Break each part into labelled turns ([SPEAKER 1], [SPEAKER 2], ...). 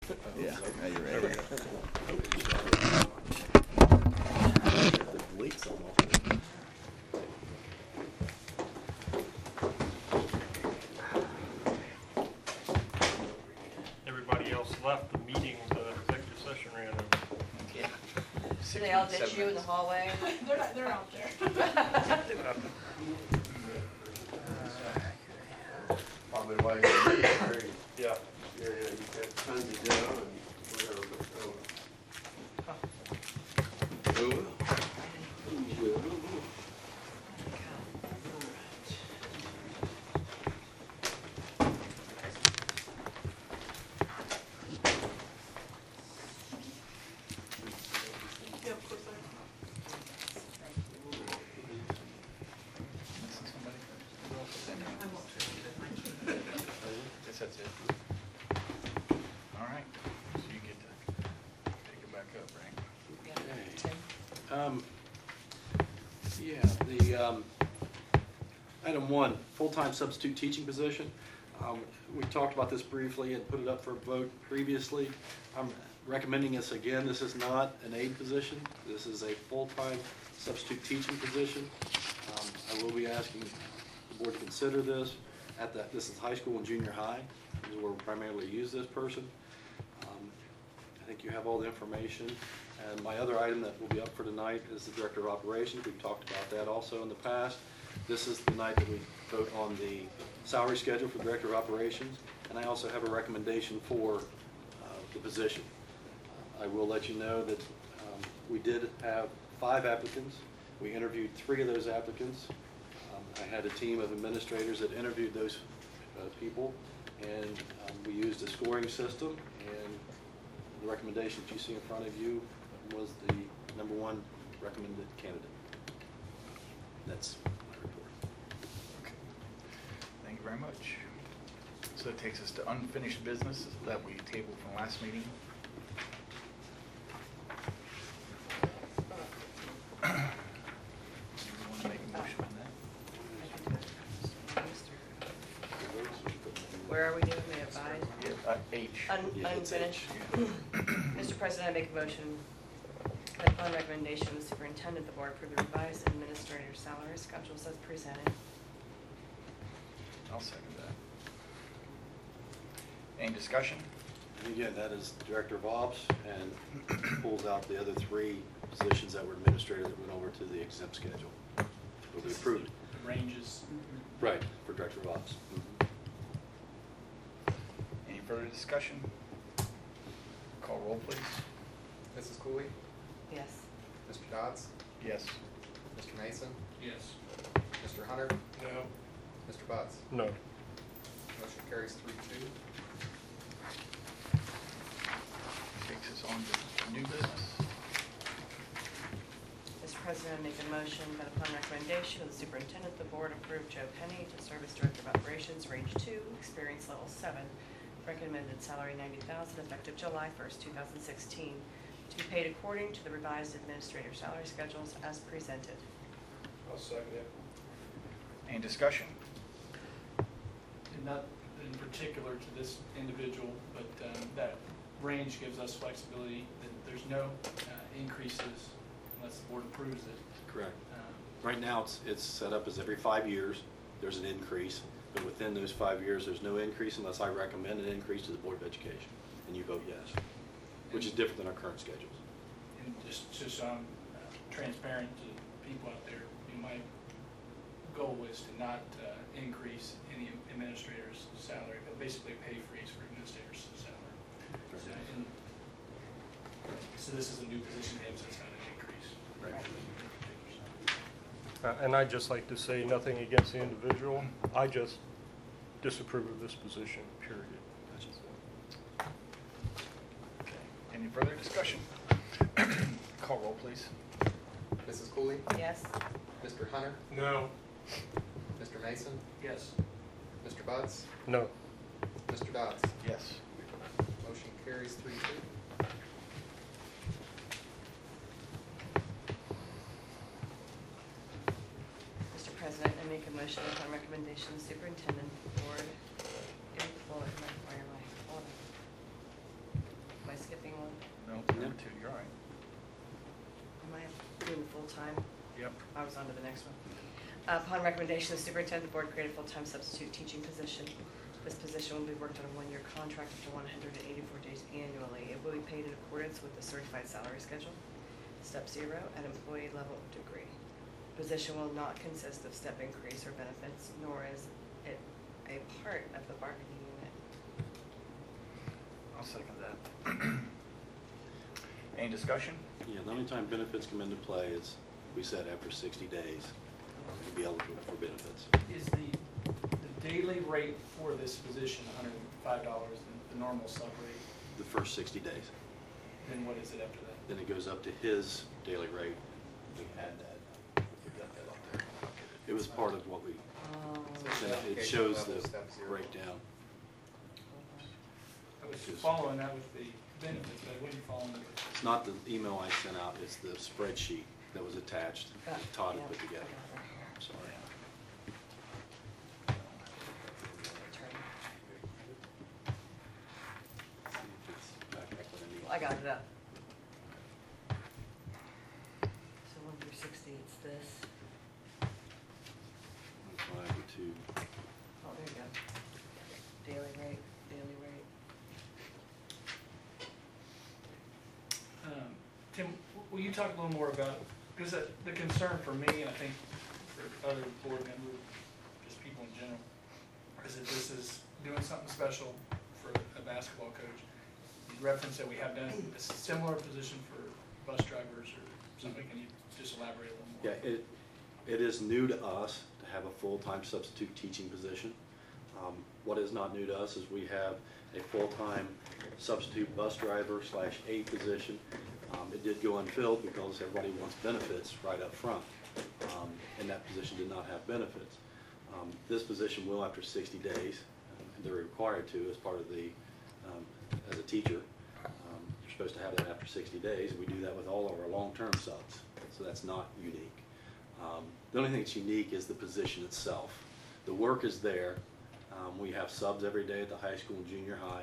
[SPEAKER 1] Yeah, now you're ready.
[SPEAKER 2] Delete some off.
[SPEAKER 3] Everybody else left the meeting, the executive session ran over.
[SPEAKER 1] Yeah.
[SPEAKER 4] Do they all ditch you in the hallway?
[SPEAKER 5] They're out there.
[SPEAKER 6] Probably why you're here.
[SPEAKER 3] Yeah.
[SPEAKER 6] Yeah, you got tons to do and whatever, but,
[SPEAKER 5] Yeah, of course
[SPEAKER 1] Guess that's it. All right, so you get to take it back up, right?
[SPEAKER 2] Yeah, item 1, full-time substitute teaching position. We talked about this briefly and put it up for a vote previously. I'm recommending this again. This is not an aide position. This is a full-time substitute teaching position. I will be asking the board to consider this this is high school and junior high. This is where we primarily use this person. I think you have all the information. And my other item that will be up for tonight is the Director of Operations. We've talked about that also in the past. This is the night that we vote on the salary schedule for Director of Operations. And I also have a recommendation for the position. I will let you know that we did have 5 applicants. We interviewed 3 of those applicants. I had a team of administrators that interviewed those people, and we used a scoring system, and the recommendation that you see in front of you was the #1 recommended candidate. That's my report.
[SPEAKER 1] Okay. Thank you very much. So that takes us to unfinished business that we tabled from last meeting. Anyone want to make a motion on that?
[SPEAKER 4] Where are we doing the advice?
[SPEAKER 1] Yeah, H.
[SPEAKER 2] Yeah, it's
[SPEAKER 4] Unfinished.
[SPEAKER 2] H.
[SPEAKER 4] Mr. President, I make a motion that upon recommendation of the superintendent, the board approve the revised administrator salary schedules as presented.
[SPEAKER 1] I'll second that. Any discussion?
[SPEAKER 2] And again, that is Director of Ops, and pulls out the other 3 positions that were administrator that went over to the exempt schedule. Will be approved.
[SPEAKER 3] The ranges.
[SPEAKER 2] Right, for Director of Ops.
[SPEAKER 1] Any further discussion? Call roll, please.
[SPEAKER 7] Mrs. Cooley?
[SPEAKER 4] Yes.
[SPEAKER 7] Mr. Dodds?
[SPEAKER 1] Yes.
[SPEAKER 7] Mr. Mason?
[SPEAKER 3] Yes.
[SPEAKER 7] Mr. Hunter?
[SPEAKER 3] No.
[SPEAKER 7] Mr. Butts?
[SPEAKER 3] No.
[SPEAKER 7] Motion carries 3-2.
[SPEAKER 1] Takes us on to new business.
[SPEAKER 4] Mr. President, I make a motion that upon recommendation of the superintendent, the board approve Joe Penny to serve as Director of Operations, Range 2, Experience Level 7, recommended salary $90,000, effective July 1st, 2016, to be paid according to the revised administrator salary schedules as presented.
[SPEAKER 3] I'll second it.
[SPEAKER 1] Any discussion?
[SPEAKER 8] And not in particular to this individual, but that range gives us flexibility, that there's no increases unless the board approves it.
[SPEAKER 2] Correct. Right now, it's set up as every 5 years, there's an increase, but within those 5 years, there's no increase unless I recommend an increase to the Board of Education, and you vote yes, which is different than our current schedules.
[SPEAKER 8] And just so I'm transparent to people out there, my goal is to not increase any administrator's salary, but basically a pay freeze for administrators' salary. So this is a new position, so it's not an increase.
[SPEAKER 2] Right.
[SPEAKER 3] And I'd just like to say nothing against the individual. I just disapprove of this position, period.
[SPEAKER 1] Okay. Any further discussion? Call roll, please.
[SPEAKER 7] Mrs. Cooley?
[SPEAKER 4] Yes.
[SPEAKER 7] Mr. Hunter?
[SPEAKER 3] No.
[SPEAKER 7] Mr. Mason?
[SPEAKER 8] Yes.
[SPEAKER 7] Mr. Butts?
[SPEAKER 3] No.
[SPEAKER 7] Mr. Dodds?
[SPEAKER 1] Yes.
[SPEAKER 7] Motion carries 3-2.
[SPEAKER 4] Mr. President, I make a motion upon recommendation of the superintendent, the board, where am I? Hold on.
[SPEAKER 1] No, number two, you're all right.
[SPEAKER 4] Am I doing full-time?
[SPEAKER 1] Yep.
[SPEAKER 4] I was on to the next one. Upon recommendation of the superintendent, the board create a full-time substitute teaching position. This position will be worked on a one-year contract up to 184 days annually. It will be paid in accordance with the certified salary schedule. Step 0, at employee level of degree. Position will not consist of step increase or benefits, nor is it a part of the bargaining unit.
[SPEAKER 1] I'll second that. Any discussion?
[SPEAKER 2] Yeah, the only time benefits come into play is, we said after 60 days, you'd be eligible for benefits.
[SPEAKER 8] Is the daily rate for this position $105, the normal sub rate?
[SPEAKER 2] The first 60 days.
[SPEAKER 8] Then what is it after that?
[SPEAKER 2] Then it goes up to his daily rate. We had that. We got that on there. It was part of what we, it shows the breakdown.
[SPEAKER 8] I was following that with the benefits, but I wasn't following it.
[SPEAKER 2] It's not the email I sent out, it's the spreadsheet that was attached, that Todd had put together. I'm sorry. See if it's back up what I need.
[SPEAKER 4] I got it up. So 1 through 60, it's this.
[SPEAKER 2] 1.5 to 2.
[SPEAKER 4] Oh, there you go. Daily rate, daily rate.
[SPEAKER 8] Tim, will you talk a little more about, because the concern for me, and I think for other board members, just people in general, is that this is doing something special for a basketball coach. You referenced that we have done a similar position for bus drivers or something. Can you just elaborate a little more?
[SPEAKER 2] Yeah, it is new to us to have a full-time substitute teaching position. What is not new to us is we have a full-time substitute bus driver / aide position. It did go unfilled because everybody wants benefits right up front, and that position did not have benefits. This position will after 60 days. They're required to as part of the, as a teacher. You're supposed to have that after 60 days. We do that with all of our long-term subs, so that's not unique. The only thing that's unique is the position itself. The work is there. We have subs every day at the high school and junior high.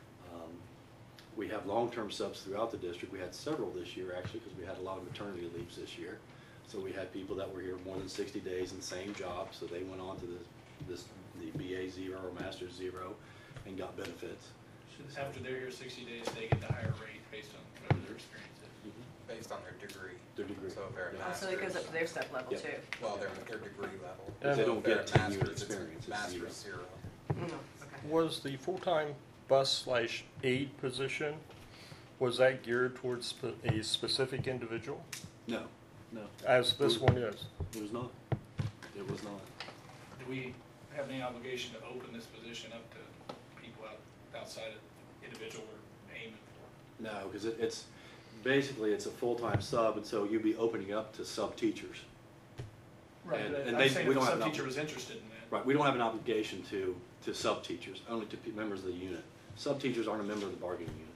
[SPEAKER 2] We have long-term subs throughout the district. We had several this year, actually, because we had a lot of maternity leaves this year. So we had people that were here more than 60 days in the same job, so they went on to the BA 0 or Master 0 and got benefits.
[SPEAKER 8] After they're here 60 days, they get the higher rate based on whatever their experience is.
[SPEAKER 7] Based on their degree.
[SPEAKER 2] Their degree.
[SPEAKER 7] So if they're a
[SPEAKER 4] Oh, so it goes up to their step level
[SPEAKER 2] Yep.
[SPEAKER 4] too?
[SPEAKER 7] Well, their degree level.
[SPEAKER 2] If they don't
[SPEAKER 7] If they're
[SPEAKER 2] get
[SPEAKER 7] a
[SPEAKER 2] 10 year
[SPEAKER 7] master's, it's
[SPEAKER 2] experience, it's
[SPEAKER 7] Master's 0.
[SPEAKER 4] Okay.
[SPEAKER 3] Was the full-time bus / aide position, was that geared towards a specific individual,
[SPEAKER 2] No,
[SPEAKER 3] as this one is?
[SPEAKER 2] it was not. It was not.
[SPEAKER 8] Do we have any obligation to open this position up to people outside of individual we're aiming for?
[SPEAKER 2] No, because it's basically it's a full-time sub, and so you'd be opening up to sub teachers.
[SPEAKER 8] Right,
[SPEAKER 2] And-
[SPEAKER 8] but
[SPEAKER 2] and
[SPEAKER 8] I'm
[SPEAKER 2] they-
[SPEAKER 8] saying
[SPEAKER 2] we
[SPEAKER 8] if a
[SPEAKER 2] don't have an
[SPEAKER 8] sub-teacher
[SPEAKER 2] obli-
[SPEAKER 8] was interested in that.
[SPEAKER 2] Right, we don't have an obligation to sub teachers, only to members of the unit. Sub teachers aren't a member of the bargaining unit.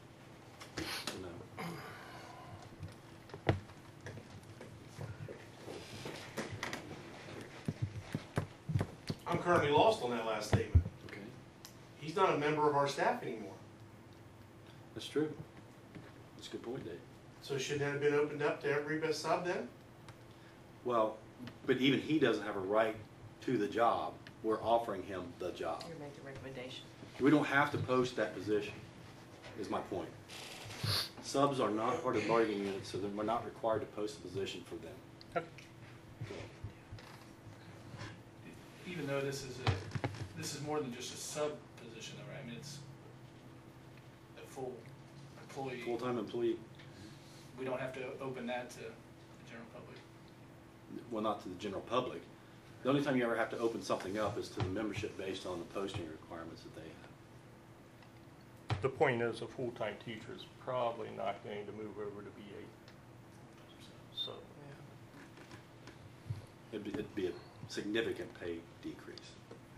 [SPEAKER 2] So no.
[SPEAKER 9] I'm currently lost on that last statement.
[SPEAKER 2] Okay,
[SPEAKER 9] He's not a member of our staff anymore.
[SPEAKER 2] that's true. That's a good point, Dave.
[SPEAKER 9] So shouldn't that have been opened up to every best sub then?
[SPEAKER 2] Well, but even he doesn't have a right to the job. We're offering him the job.
[SPEAKER 4] You're making a recommendation.
[SPEAKER 2] We don't have to post that position, is my point. Subs are not part of the bargaining unit, so then we're not required to post a position for them.
[SPEAKER 3] Okay.
[SPEAKER 8] Even though this is more than just a sub position though, right? I mean, it's a full employee.
[SPEAKER 2] Full-time employee,
[SPEAKER 8] We don't have to open that to the general public.
[SPEAKER 2] well, not to the general public. The only time you ever have to open something up is to the membership based on the posting requirements that they have.
[SPEAKER 3] The point is, a full-time teacher is probably not going to move over to BA. So,
[SPEAKER 2] It'd be a significant pay decrease.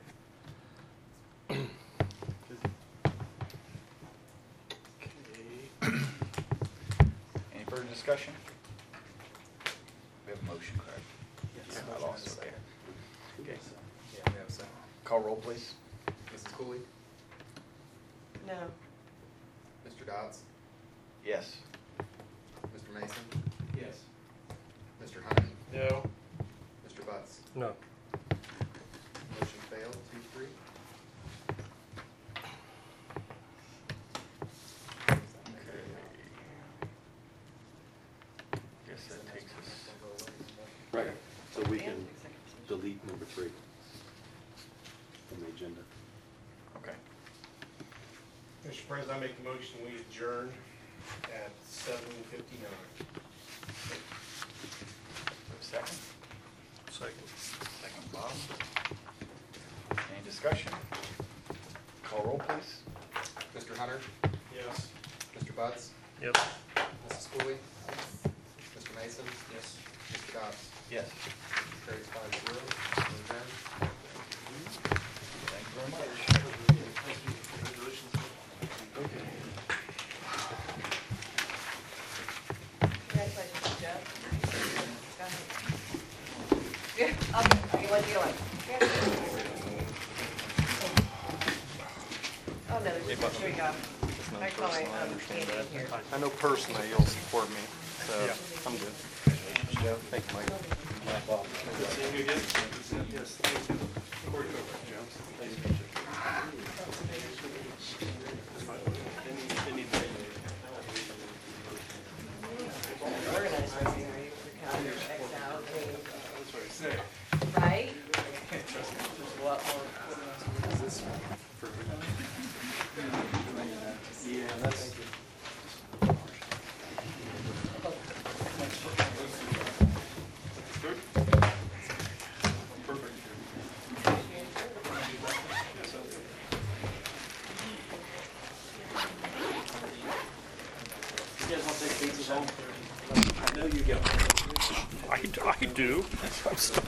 [SPEAKER 1] Okay. Any further discussion? We have a motion, correct?
[SPEAKER 7] Yes.
[SPEAKER 1] Yeah, I lost it. Okay. Okay.
[SPEAKER 7] Yeah, we have a second.
[SPEAKER 1] Call roll, please.
[SPEAKER 7] Mrs. Cooley?
[SPEAKER 4] No.
[SPEAKER 7] Mr. Dodds?
[SPEAKER 1] Yes.
[SPEAKER 7] Mr. Mason?
[SPEAKER 8] Yes.
[SPEAKER 7] Mr. Hunter?
[SPEAKER 9] No.
[SPEAKER 7] Mr. Butts?
[SPEAKER 3] No.
[SPEAKER 7] Motion failed, 2-3.
[SPEAKER 1] Guess that takes us,
[SPEAKER 2] Right. So we can
[SPEAKER 4] And executive session.
[SPEAKER 2] delete number 3 from the agenda.
[SPEAKER 1] okay.
[SPEAKER 9] Mr. President, I make the motion, we adjourn at 7:59.
[SPEAKER 1] Second?
[SPEAKER 3] Second.
[SPEAKER 1] Second, Bob. Any discussion? Call roll, please.
[SPEAKER 7] Mr. Hunter?
[SPEAKER 9] Yes.
[SPEAKER 7] Mr. Butts?
[SPEAKER 3] Yep.
[SPEAKER 7] Mrs. Cooley? Mr. Mason?
[SPEAKER 9] Yes.
[SPEAKER 7] Mr. Dobbs?
[SPEAKER 1] Yes.
[SPEAKER 7] Carries 5-0. Adjourn.
[SPEAKER 1] Thank you very much.
[SPEAKER 4] Congratulations, Jeff. Go ahead. Okay, what do you like? Oh, no, there's just, here we go. I call my, Andy here.
[SPEAKER 3] I know personally you'll support me, so I'm good. Thank you, Mike.
[SPEAKER 2] Seeing you again? Yes, thank you.
[SPEAKER 4] Organized, are you? Your calendar checks out, I mean, right?
[SPEAKER 2] Yeah, that's. You guys want to take pizzas home? I know you got.
[SPEAKER 3] I do. I'm still